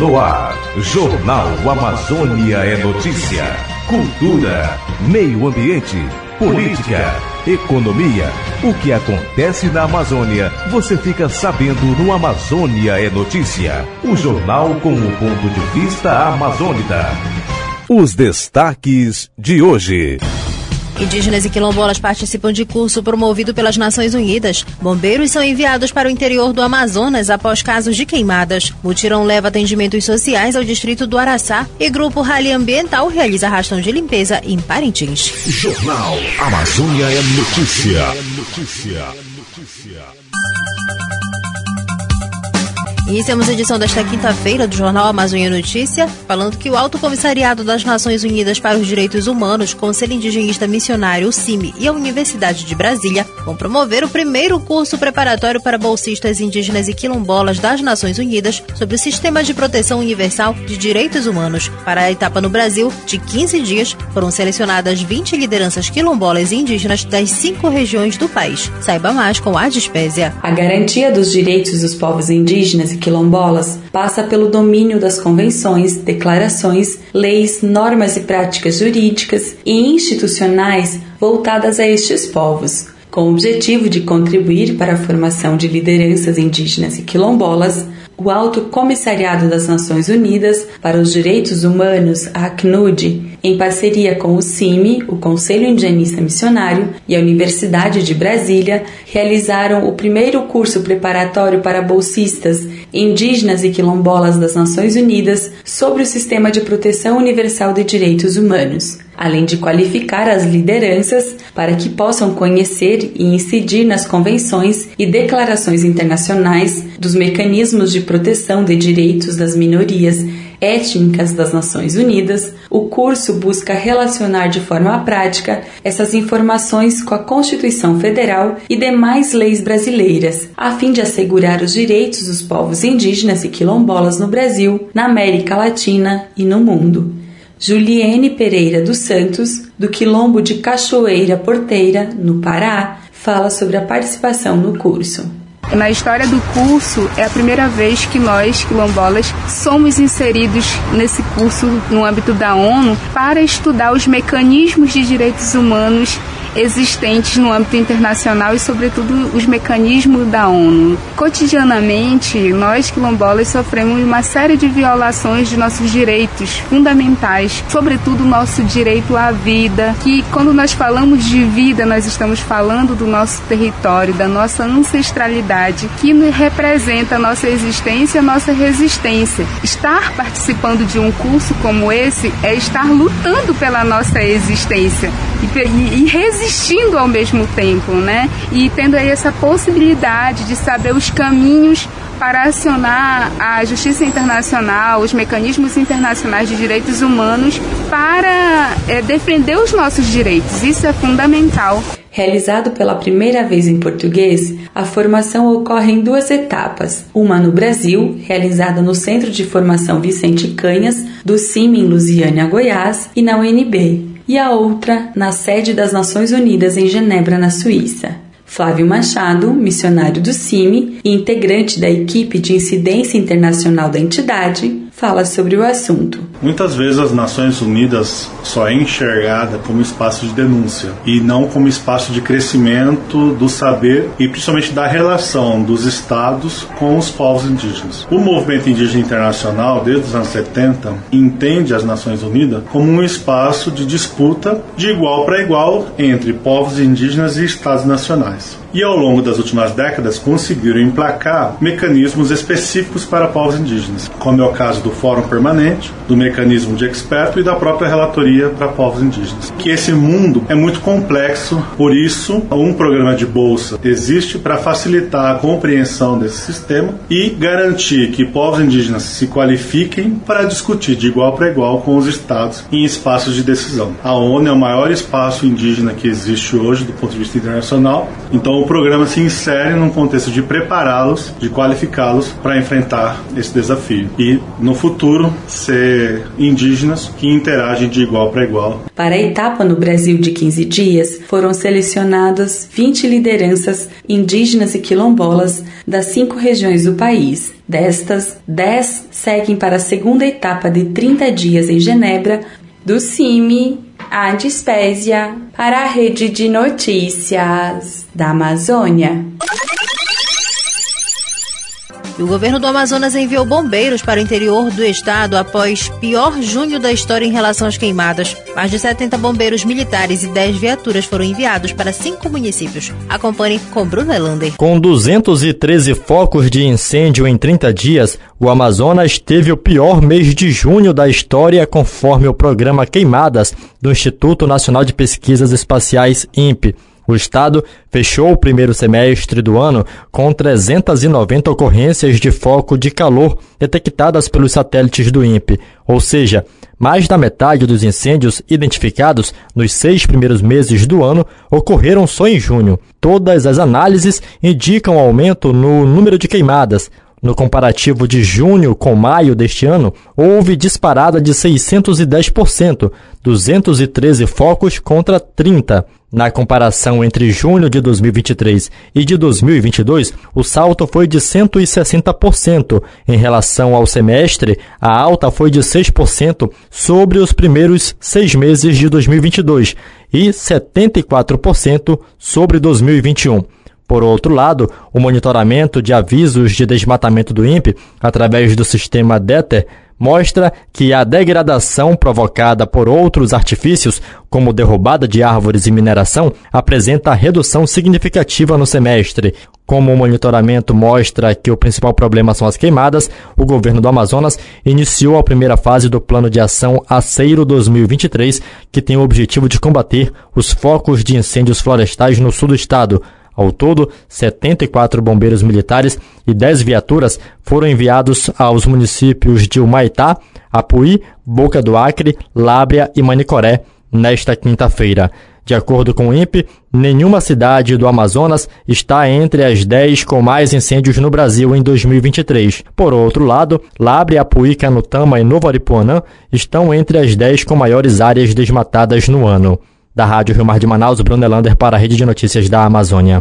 No ar, Jornal Amazônia é notícia. Cultura, meio ambiente, política, economia. O que acontece na Amazônia, você fica sabendo no Amazônia é notícia. O jornal com o ponto de vista amazônida. Os destaques de hoje. Indígenas e quilombolas participam de curso promovido pelas Nações Unidas. Bombeiros são enviados para o interior do Amazonas após casos de queimadas. Mutirão leva atendimentos sociais ao distrito do Araçá. E Grupo Rally Ambiental realiza arrastão de limpeza em Parintins. Jornal Amazônia é notícia. Iniciamos a edição desta quinta-feira do Jornal Amazônia Notícia, falando que o Alto Comissariado das Nações Unidas para os Direitos Humanos, Conselho Indigenista Missionário, o CIMI, e a Universidade de Brasília vão promover o primeiro curso preparatório para bolsistas indígenas e quilombolas das Nações Unidas sobre o Sistema de Proteção Universal de Direitos Humanos. Para a etapa no Brasil, de 15 dias, foram selecionadas 20 lideranças quilombolas e indígenas das 5 regiões do país. Saiba mais com a Adspésia. A garantia dos direitos dos povos indígenas e quilombolas passa pelo domínio das convenções, declarações, leis, normas e práticas jurídicas e institucionais voltadas a estes povos, com o objetivo de contribuir para a formação de lideranças indígenas e quilombolas. O Alto Comissariado das Nações Unidas para os Direitos Humanos, a ACNUD, em parceria com o CIMI, o Conselho Indigenista Missionário, e a Universidade de Brasília, realizaram o primeiro curso preparatório para bolsistas indígenas e quilombolas das Nações Unidas sobre o Sistema de Proteção Universal de Direitos Humanos, além de qualificar as lideranças para que possam conhecer e incidir nas convenções e declarações internacionais dos mecanismos de proteção de direitos das minorias étnicas das Nações Unidas. O curso busca relacionar de forma prática essas informações com a Constituição Federal e demais leis brasileiras, a fim de assegurar os direitos dos povos indígenas e quilombolas no Brasil, na América Latina e no mundo. Juliene Pereira dos Santos, do Quilombo de Cachoeira Porteira, no Pará, fala sobre a participação no curso. Na história do curso, é a primeira vez que nós, quilombolas, somos inseridos nesse curso no âmbito da ONU para estudar os mecanismos de direitos humanos existentes no âmbito internacional e, sobretudo, os mecanismos da ONU. Cotidianamente, nós, quilombolas, sofremos uma série de violações de nossos direitos fundamentais, sobretudo o nosso direito à vida, que quando nós falamos de vida, nós estamos falando do nosso território, da nossa ancestralidade, que representa a nossa existência, a nossa resistência. Estar participando de um curso como esse é estar lutando pela nossa existência e resistindo ao mesmo tempo, né? E tendo aí essa possibilidade de saber os caminhos para acionar a justiça internacional, os mecanismos internacionais de direitos humanos para defender os nossos direitos. Isso é fundamental. Realizado pela primeira vez em português, a formação ocorre em 2 etapas. Uma no Brasil, realizada no Centro de Formação Vicente Canhas, do CIMI em Lusiânia, Goiás, e na UNB. E a outra na sede das Nações Unidas em Genebra, na Suíça. Flávio Machado, missionário do CIMI e integrante da equipe de incidência internacional da entidade, fala sobre o assunto. Muitas vezes as Nações Unidas só é enxergada como espaço de denúncia e não como espaço de crescimento do saber e principalmente da relação dos estados com os povos indígenas. O movimento indígena internacional, desde os anos 70, entende as Nações Unidas como um espaço de disputa de igual para igual entre povos indígenas e estados nacionais. E ao longo das últimas décadas conseguiram emplacar mecanismos específicos para povos indígenas, como é o caso do Fórum Permanente, do Mecanismo de Experto e da própria Relatoria para Povos Indígenas. Que esse mundo é muito complexo, por isso um programa de bolsa existe para facilitar a compreensão desse sistema e garantir que povos indígenas se qualifiquem para discutir de igual para igual com os estados em espaços de decisão. A ONU é o maior espaço indígena que existe hoje do ponto de vista internacional, então Então o programa se insere num contexto de prepará-los, de qualificá-los para enfrentar esse desafio e, no futuro, ser indígenas que interagem de igual para igual. Para a etapa no Brasil de 15 dias, foram selecionadas 20 lideranças indígenas e quilombolas das 5 regiões do país. Destas, 10 seguem para a segunda etapa de 30 dias em Genebra, do CIMI à Dispésia, para a Rede de Notícias da Amazônia. E o governo do Amazonas enviou bombeiros para o interior do estado após pior junho da história em relação às queimadas. Mais de 70 bombeiros militares e 10 viaturas foram enviados para 5 municípios. Acompanhe com Bruno Elander. Com 213 focos de incêndio em 30 dias, o Amazonas teve o pior mês de junho da história, conforme o programa Queimadas do Instituto Nacional de Pesquisas Espaciais, INPE. O estado fechou o primeiro semestre do ano com 390 ocorrências de foco de calor detectadas pelos satélites do INPE, ou seja, mais da metade dos incêndios identificados nos 6 primeiros meses do ano ocorreram só em junho. Todas as análises indicam aumento no número de queimadas. No comparativo de junho com maio deste ano, houve disparada de 610%, 213 focos contra 30. Na comparação entre junho de 2023 e de 2022, o salto foi de 160%. Em relação ao semestre, a alta foi de 6% sobre os primeiros 6 meses de 2022 e 74% sobre 2021. Por outro lado, o monitoramento de avisos de desmatamento do INPE, através do sistema DETER, mostra que a degradação provocada por outros artifícios, como derrubada de árvores e mineração, apresenta redução significativa no semestre. Como o monitoramento mostra que o principal problema são as queimadas, o governo do Amazonas iniciou a primeira fase do Plano de Ação Aceiro 2023, que tem o objetivo de combater os focos de incêndios florestais no sul do estado. Ao todo, 74 bombeiros militares e 10 viaturas foram enviados aos municípios de Humaitá, Apuí, Boca do Acre, Lábrea e Manicoré nesta quinta-feira. De acordo com o INPE, nenhuma cidade do Amazonas está entre as 10 com mais incêndios no Brasil em 2023. Por outro lado, Lábrea, Apuí, Canutama e Novo Aripuanã estão entre as 10 com maiores áreas desmatadas no ano. Da Rádio Rio Mar de Manaus, Bruno Elander para a Rede de Notícias da Amazônia.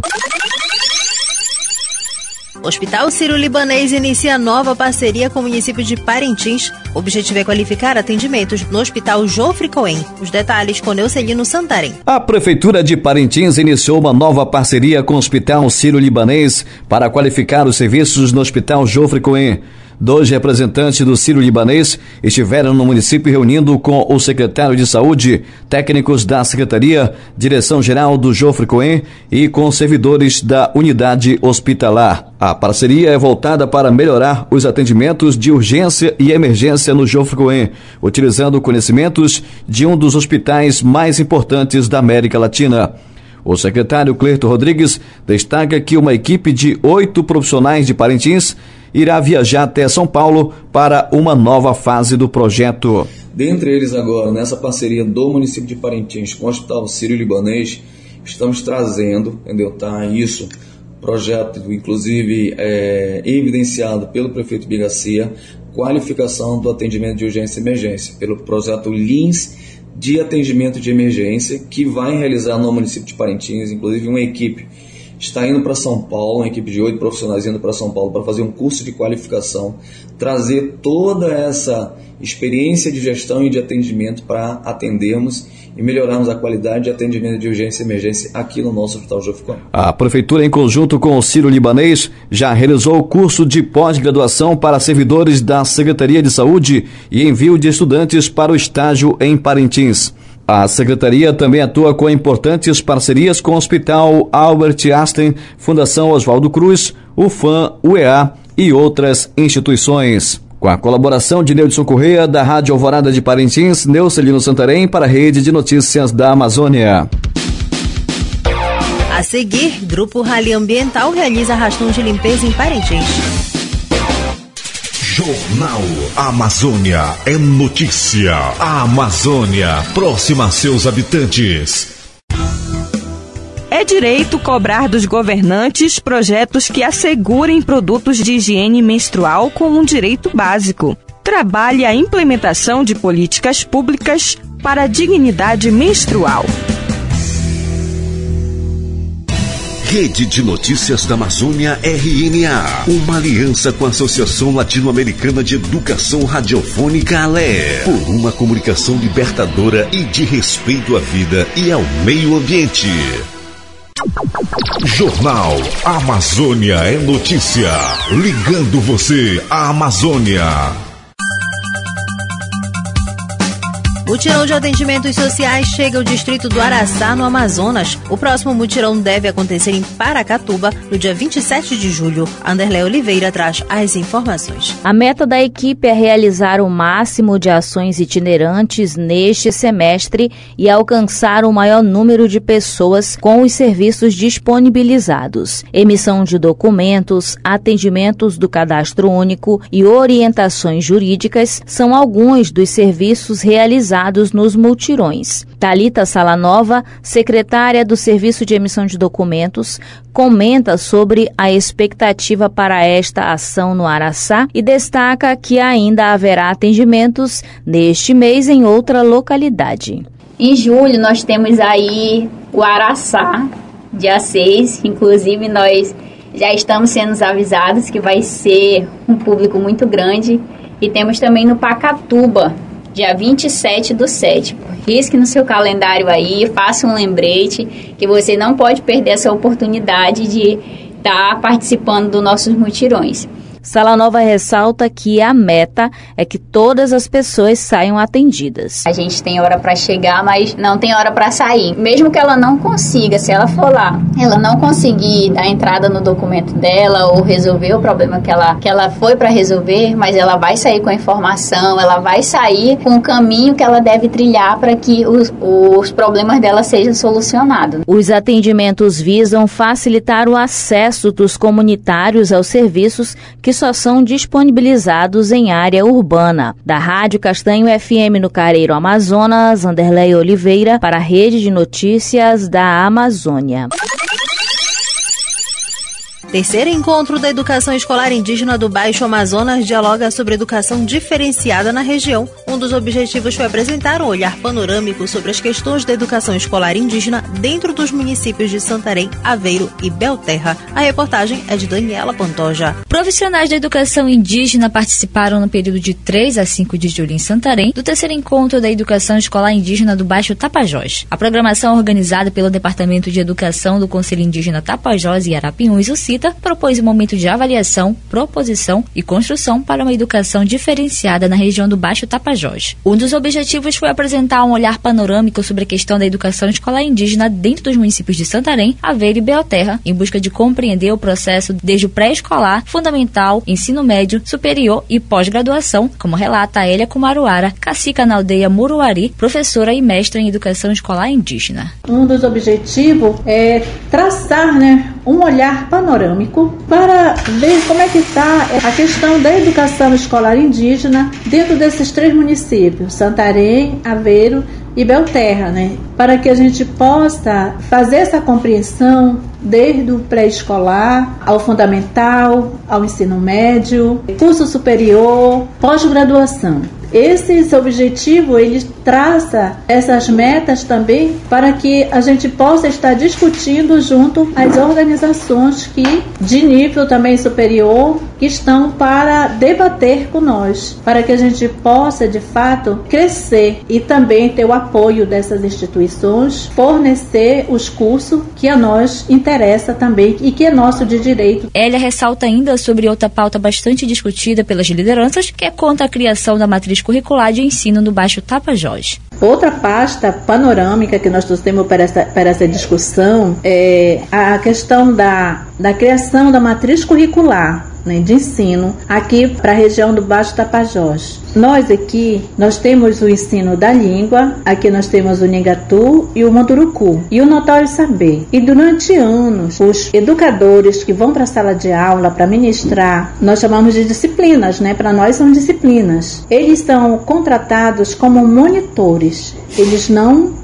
O Hospital Sírio-Libanês inicia nova parceria com o município de Parintins. O objetivo é qualificar atendimentos no Hospital Jofre Cohen. Os detalhes com Neucelino Santarém. A Prefeitura de Parintins iniciou uma nova parceria com o Hospital Sírio-Libanês para qualificar os serviços no Hospital Jofre Cohen. 2 representantes do Sírio-Libanês estiveram no município reunindo com o secretário de Saúde, técnicos da Secretaria, Direção-Geral do Jofre Cohen e com servidores da unidade hospitalar. A parceria é voltada para melhorar os atendimentos de urgência e emergência no Jofre Cohen, utilizando conhecimentos de um dos hospitais mais importantes da América Latina. O secretário Clerto Rodrigues destaca que uma equipe de 8 profissionais de Parintins irá viajar até São Paulo para uma nova fase do projeto. Dentre eles agora, nessa parceria do município de Parintins com o Hospital Sírio-Libanês, estamos trazendo, entendeu? Tá isso, projeto inclusive evidenciado pelo prefeito Bigacia, qualificação do atendimento de urgência e emergência, pelo projeto LINS de atendimento de emergência, que vai realizar no município de Parintins, inclusive uma equipe está indo para São Paulo, uma equipe de 8 profissionais indo para São Paulo para fazer um curso de qualificação, trazer toda essa experiência de gestão e de atendimento para atendermos e melhorarmos a qualidade de atendimento de urgência e emergência aqui no nosso Hospital Jofre Cohen. A Prefeitura, em conjunto com o Sírio-Libanês, já realizou o curso de pós-graduação para servidores da Secretaria de Saúde e envio de estudantes para o estágio em Parintins. A Secretaria também atua com importantes parcerias com o Hospital Albert Einstein, Fundação Oswaldo Cruz, UFAM, UEA e outras instituições. Com a colaboração de Neudson Correia, da Rádio Alvorada de Parintins, Neucelino Santarém para a Rede de Notícias da Amazônia. A seguir, Grupo Rally Ambiental realiza arrastão de limpeza em Parintins. Jornal Amazônia é notícia. A Amazônia próxima a seus habitantes. É É direito cobrar dos governantes projetos que assegurem produtos de higiene menstrual como um direito básico. Trabalhe a implementação de políticas públicas para a dignidade menstrual. Rede de Notícias da Amazônia RNA, uma aliança com a Associação Latino-Americana de Educação Radiofônica ALE, por uma comunicação libertadora e de respeito à vida e ao meio ambiente. Jornal Amazônia é Notícia, ligando você à Amazônia. Mutirão de atendimentos sociais chega ao distrito do Araçá, no Amazonas. O próximo mutirão deve acontecer em Paracatuba, no dia 27 de julho. Anderlé Oliveira traz as informações. A meta da equipe é realizar o máximo de ações itinerantes neste semestre e alcançar o maior número de pessoas com os serviços disponibilizados. Emissão de documentos, atendimentos do cadastro único e orientações jurídicas são alguns dos serviços realizados nos multirões. Thalita Salanova, secretária do Serviço de Emissão de Documentos, comenta sobre a expectativa para esta ação no Araçá e destaca que ainda haverá atendimentos neste mês em outra localidade. Em julho nós temos aí o Araçá, dia 6, inclusive nós já estamos sendo avisados que vai ser um público muito grande, e temos também no Pacatuba, dia 27/7. Risque no seu calendário aí, faça um lembrete que você não pode perder essa oportunidade de estar participando dos nossos mutirões. Salanova ressalta que a meta é que todas as pessoas saiam atendidas. A gente tem hora para chegar, mas não tem hora para sair. Mesmo que ela não consiga, se ela for lá, ela não conseguir dar entrada no documento dela ou resolver o problema que ela foi para resolver, mas ela vai sair com a informação, ela vai sair com o caminho que ela deve trilhar para que os problemas dela sejam solucionados. Os atendimentos visam facilitar o acesso dos comunitários aos serviços que só são disponibilizados em área urbana. Da Rádio Castanho FM no Careiro, Amazonas, Anderlé Oliveira para a Rede de Notícias da Amazônia. Terceiro encontro da educação escolar indígena do Baixo Amazonas dialoga sobre educação diferenciada na região. Um dos objetivos foi apresentar um olhar panorâmico sobre as questões da educação escolar indígena dentro dos municípios de Santarém, Aveiro e Belterra. A reportagem é de Daniela Pantoja. Profissionais da educação indígena participaram no período de 3 a 5 de julho em Santarém do terceiro encontro da educação escolar indígena do Baixo Tapajós. A programação organizada pelo Departamento de Educação do Conselho Indígena Tapajós e Arapiuns, o CITA, propôs um momento de avaliação, proposição e construção para uma educação diferenciada na região do Baixo Tapajós. Um dos objetivos foi apresentar um olhar panorâmico sobre a questão da educação escolar indígena dentro dos municípios de Santarém, Aveiro e Belterra, em busca de compreender o processo desde o pré-escolar, fundamental, ensino médio, superior e pós-graduação, como relata a Elia Kumaruara, cacica na aldeia Muruari, professora e mestra em educação escolar indígena. Um dos objetivos é traçar, um olhar panorâmico para ver como é que está a questão da educação escolar indígena dentro desses 3 municípios, Santarém, Aveiro e Belterra, para que a gente possa fazer essa compreensão desde o pré-escolar ao fundamental, ao ensino médio, curso superior, pós-graduação. Esse objetivo, ele traça essas metas também para que a gente possa estar discutindo junto às organizações de nível também superior que estão para debater com nós, para que a gente possa de fato crescer e também ter o apoio dessas instituições, fornecer os cursos que a nós interessa também e que é nosso de direito. Elia ressalta ainda sobre outra pauta bastante discutida pelas lideranças, que é contra a criação da matriz curricular de ensino no Baixo Tapajós. Outra pasta panorâmica que nós trouxemos para essa discussão é a questão da criação da matriz curricular de ensino aqui para a região do Baixo Tapajós. Nós temos o ensino da língua, aqui nós temos o Ningatu e o Munduruku e o Notório Saber. E durante anos, os educadores que vão para a sala de aula para ministrar, nós chamamos de disciplinas, para nós são disciplinas. Eles são contratados como monitores. Eles não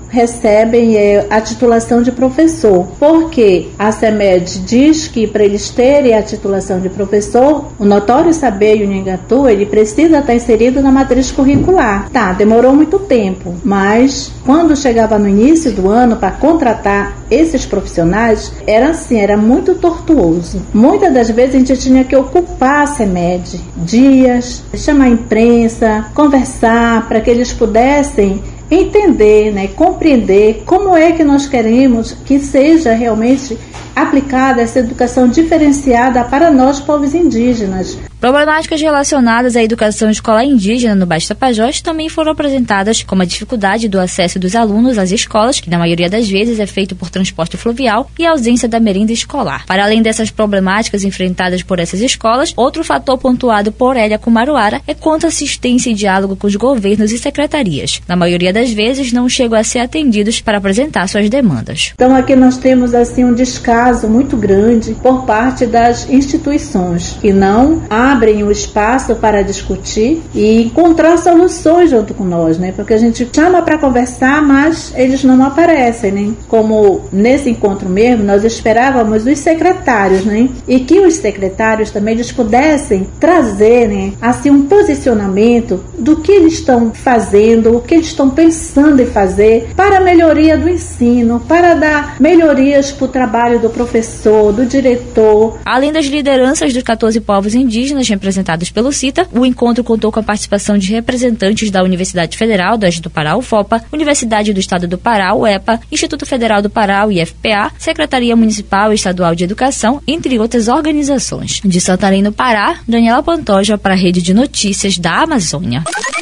recebem a titulação de professor, porque a CEMED diz que para eles terem a titulação de professor, o Notório Saber e o Nhangatu, ele precisa estar inserido na matriz curricular. Tá, demorou muito tempo, mas quando chegava no início do ano para contratar esses profissionais, era assim, era muito tortuoso. Muitas das vezes a gente tinha que ocupar a CEMED dias, chamar a imprensa, conversar para que eles pudessem entender, né, compreender como é que nós queremos que seja realmente aplicada essa educação diferenciada para nós, povos indígenas. Problemáticas relacionadas à educação escolar indígena no Baixo Tapajós também foram apresentadas, como a dificuldade do acesso dos alunos às escolas, que na maioria das vezes é feito por transporte fluvial, e a ausência da merenda escolar. Para além dessas problemáticas enfrentadas por essas escolas, outro fator pontuado por Hélia Kumaruara é quanto à assistência e diálogo com os governos e secretarias. Na maioria das vezes, não chegam a ser atendidos para apresentar suas demandas. Então aqui nós temos assim um descaso muito grande por parte das instituições, que não abrem o espaço para discutir e encontrar soluções junto com nós, né? Porque a gente chama para conversar, mas eles não aparecem, né? Como nesse encontro mesmo, nós esperávamos os secretários, né? E que os secretários também eles pudessem trazer, né, assim, um posicionamento do que eles estão fazendo, o que eles estão pensando em fazer para a melhoria do ensino, para dar melhorias para o trabalho do professor, do diretor. Além das lideranças dos 14 povos indígenas representados pelo CITA, o encontro contou com a participação de representantes da Universidade Federal do Oeste do Pará, UFOPA, Universidade do Estado do Pará, UEPA, Instituto Federal do Pará, IFPA, Secretaria Municipal e Estadual de Educação, entre outras organizações. De Santarém, no Pará, Daniela Pantoja para a Rede de Notícias da Amazônia.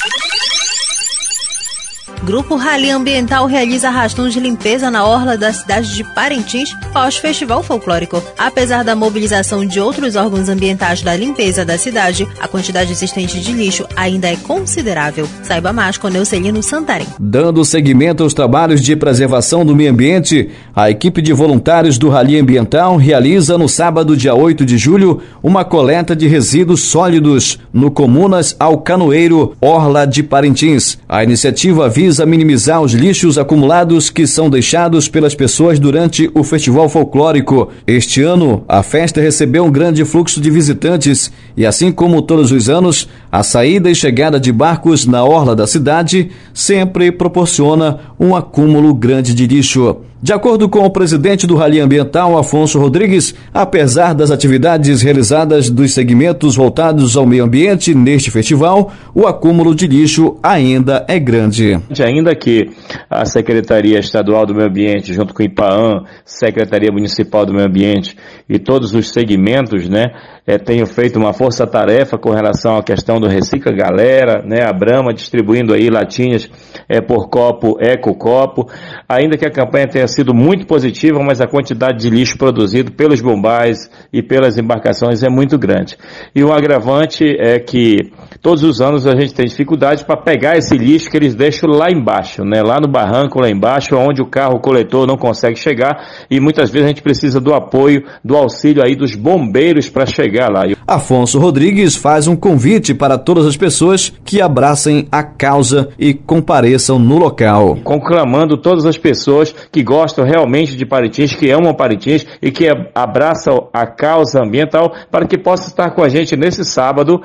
Grupo Rally Ambiental realiza arrastão de limpeza na orla da cidade de Parintins pós-festival folclórico. Apesar da mobilização de outros órgãos ambientais da limpeza da cidade, a quantidade existente de lixo ainda é considerável. Saiba mais com Neucelino Santarém. Dando seguimento aos trabalhos de preservação do meio ambiente, a equipe de voluntários do Rally Ambiental realiza no sábado, dia 8 de julho, uma coleta de resíduos sólidos no Comunas Alcanoeiro, Orla de Parintins. A iniciativa visa minimizar os lixos acumulados que são deixados pelas pessoas durante o festival folclórico. Este ano, a festa recebeu um grande fluxo de visitantes e, assim como todos os anos, a saída e chegada de barcos na orla da cidade sempre proporciona um acúmulo grande de lixo. De acordo com o presidente do Rally Ambiental, Afonso Rodrigues, apesar das atividades realizadas dos segmentos voltados ao meio ambiente neste festival, o acúmulo de lixo ainda é grande. Ainda que a Secretaria Estadual do Meio Ambiente, junto com o IPAAM, Secretaria Municipal do Meio Ambiente e todos os segmentos, tenham feito uma força-tarefa com relação à questão do Recicla Galera, a Brahma distribuindo aí latinhas por copo, ecocopo, ainda que a campanha tenha sido muito positiva, mas a quantidade de lixo produzido pelos bombais e pelas embarcações é muito grande. E o agravante é que todos os anos a gente tem dificuldade para pegar esse lixo que eles deixam lá embaixo, lá no barranco, lá embaixo, onde o carro coletor não consegue chegar, e muitas vezes a gente precisa do apoio, do auxílio aí dos bombeiros para chegar lá. Afonso Rodrigues faz um convite para todas as pessoas que abracem a causa e compareçam no local. Conclamando todas as pessoas que gostam realmente de Parintins, que amam Parintins e que abraçam a causa ambiental, para que possa estar com a gente nesse sábado,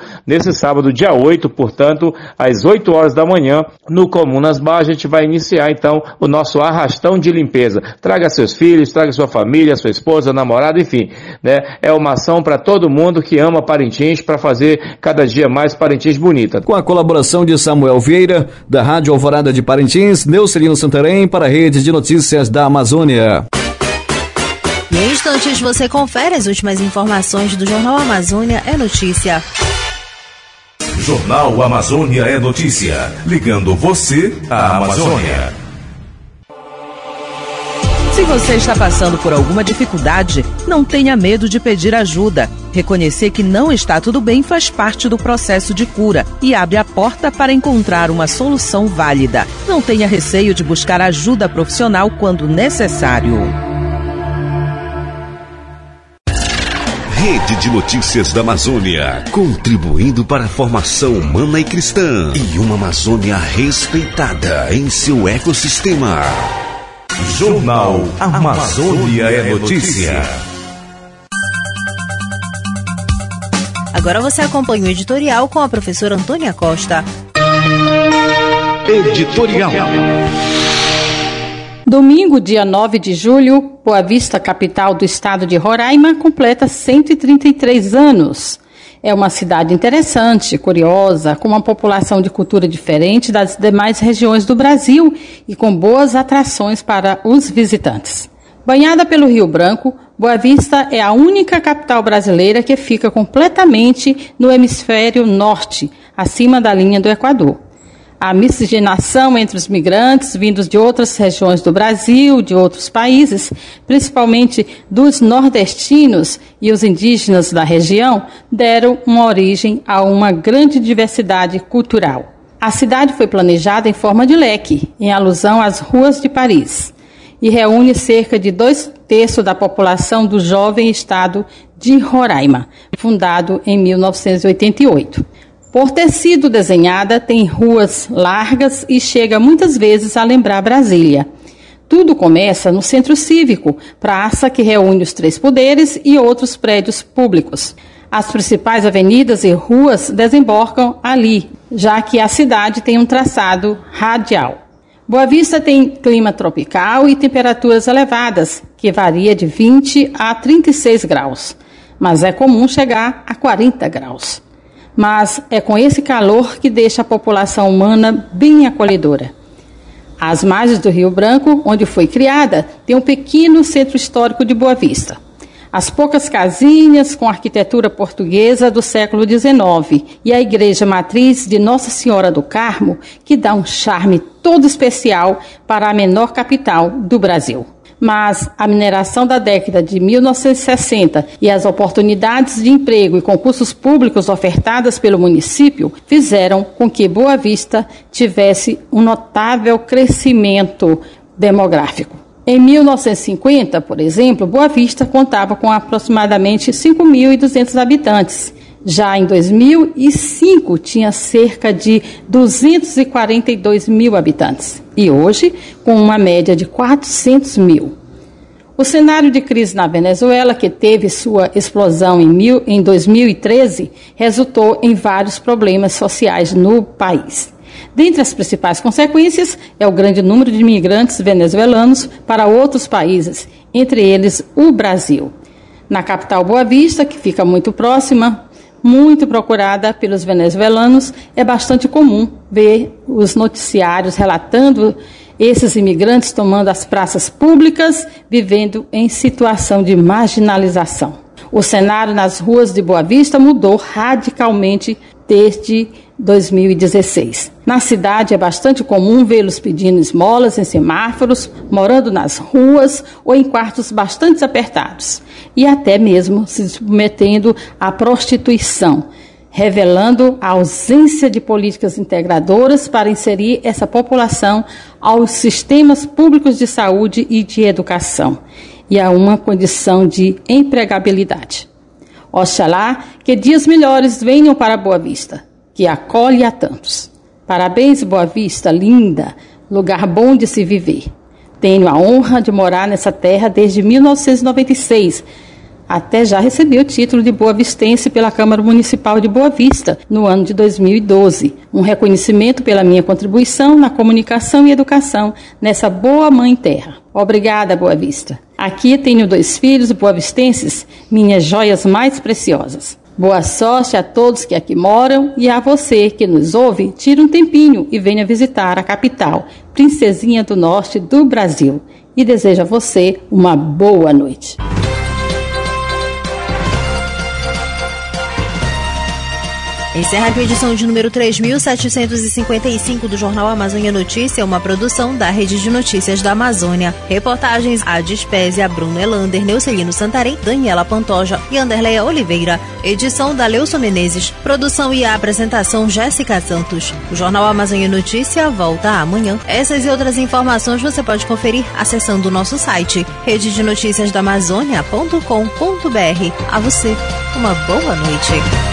dia 8, portanto, às 8 horas da manhã, no Comunas Bar. A gente vai iniciar então o nosso arrastão de limpeza. Traga seus filhos, traga sua família, sua esposa, namorada, enfim, é uma ação para todo mundo que ama Parintins, para fazer cada dia mais Parintins bonita. Com a colaboração de Samuel Vieira, da Rádio Alvorada de Parintins, Neucelino Santarém para a Rede de Notícias da Amazônia. E em instantes você confere as últimas informações do Jornal Amazônia é Notícia. Jornal Amazônia é Notícia. Ligando você à Amazônia. Se você está passando por alguma dificuldade, não tenha medo de pedir ajuda. Reconhecer que não está tudo bem faz parte do processo de cura e abre a porta para encontrar uma solução válida. Não tenha receio de buscar ajuda profissional quando necessário. Rede de Notícias da Amazônia, contribuindo para a formação humana e cristã e uma Amazônia respeitada em seu ecossistema. Jornal Amazônia é Notícia. Agora você acompanha o editorial com a professora Antônia Costa. Editorial. Domingo, dia 9 de julho, Boa Vista, capital do estado de Roraima, completa 133 anos. É uma cidade interessante, curiosa, com uma população de cultura diferente das demais regiões do Brasil e com boas atrações para os visitantes. Banhada pelo Rio Branco, Boa Vista é a única capital brasileira que fica completamente no hemisfério norte, acima da linha do Equador. A miscigenação entre os migrantes vindos de outras regiões do Brasil, de outros países, principalmente dos nordestinos e os indígenas da região, deram uma origem a uma grande diversidade cultural. A cidade foi planejada em forma de leque, em alusão às ruas de Paris, e reúne cerca de 2/3 da população do jovem estado de Roraima, fundado em 1988. Por ter sido desenhada, tem ruas largas e chega muitas vezes a lembrar Brasília. Tudo começa no Centro Cívico, praça que reúne os 3 poderes e outros prédios públicos. As principais avenidas e ruas desembocam ali, já que a cidade tem um traçado radial. Boa Vista tem clima tropical e temperaturas elevadas, que varia de 20 a 36 graus, mas é comum chegar a 40 graus. Mas é com esse calor que deixa a população humana bem acolhedora. Às margens do Rio Branco, onde foi criada, tem um pequeno centro histórico de Boa Vista. As poucas casinhas com arquitetura portuguesa do século XIX e a igreja matriz de Nossa Senhora do Carmo, que dá um charme todo especial para a menor capital do Brasil. Mas a mineração da década de 1960 e as oportunidades de emprego e concursos públicos ofertadas pelo município fizeram com que Boa Vista tivesse um notável crescimento demográfico. Em 1950, por exemplo, Boa Vista contava com aproximadamente 5.200 habitantes. Já em 2005, tinha cerca de 242 mil habitantes. E hoje, com uma média de 400 mil. O cenário de crise na Venezuela, que teve sua explosão em 2013, resultou em vários problemas sociais no país. Dentre as principais consequências é o grande número de imigrantes venezuelanos para outros países, entre eles o Brasil. Na capital Boa Vista, que fica muito próxima, muito procurada pelos venezuelanos, é bastante comum ver os noticiários relatando esses imigrantes tomando as praças públicas, vivendo em situação de marginalização. O cenário nas ruas de Boa Vista mudou radicalmente desde 2016. Na cidade é bastante comum vê-los pedindo esmolas em semáforos, morando nas ruas ou em quartos bastante apertados e até mesmo se submetendo à prostituição, revelando a ausência de políticas integradoras para inserir essa população aos sistemas públicos de saúde e de educação e a uma condição de empregabilidade. Oxalá que dias melhores venham para Boa Vista, que acolhe a tantos. Parabéns, Boa Vista, linda, lugar bom de se viver. Tenho a honra de morar nessa terra desde 1996. Até já recebi o título de boavistense pela Câmara Municipal de Boa Vista, no ano de 2012. Um reconhecimento pela minha contribuição na comunicação e educação nessa boa mãe terra. Obrigada, Boa Vista. Aqui tenho 2 filhos boavistenses, minhas joias mais preciosas. Boa sorte a todos que aqui moram e a você que nos ouve, tire um tempinho e venha visitar a capital, Princesinha do Norte do Brasil. E desejo a você uma boa noite. Encerra aqui a edição de número 3.755 do Jornal Amazônia Notícia, uma produção da Rede de Notícias da Amazônia. Reportagens: Adi Spezia, Bruno Elander, Neucelino Santarém, Daniela Pantoja e Anderleia Oliveira. Edição da Leuson Menezes. Produção e apresentação: Jéssica Santos. O Jornal Amazônia Notícia volta amanhã. Essas e outras informações você pode conferir acessando o nosso site rededenoticiasdaamazônia.com.br. A você, uma boa noite.